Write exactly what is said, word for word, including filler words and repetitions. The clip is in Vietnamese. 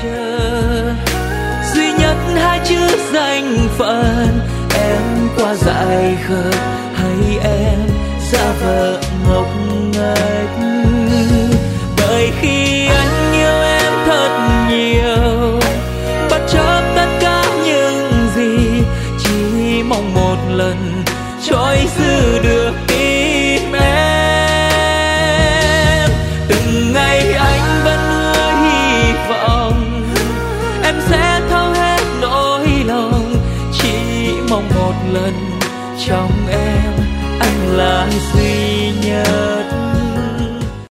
chờ duy nhất hai chữ danh phận. Em qua dại khờ hay em giả vờ ngốc nghếch, bởi khi anh yêu em thật nhiều, bất chấp tất cả những gì, chỉ mong một lần trôi giữ được tim em. Từng ngày anh vẫn ưa hy vọng em sẽ thấu hết nỗi lòng, chỉ mong một lần trong em anh là duy nhất.